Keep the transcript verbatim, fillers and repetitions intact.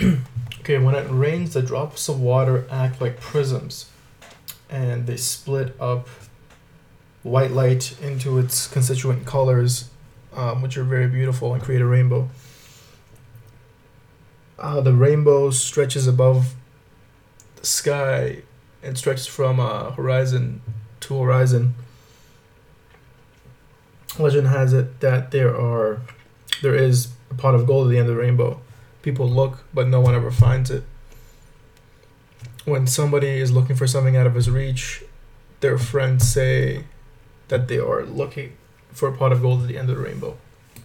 Okay, when it rains, the drops of water act like prisms, and they split up white light into its constituent colors, um, which are very beautiful and create a rainbow. Uh, the rainbow stretches above the sky and stretches from uh, horizon to horizon. Legend has it that there are there is a pot of gold at the end of the rainbow. People look, but no one ever finds it. When somebody is looking for something out of his reach, their friends say that they are looking for a pot of gold at the end of the rainbow.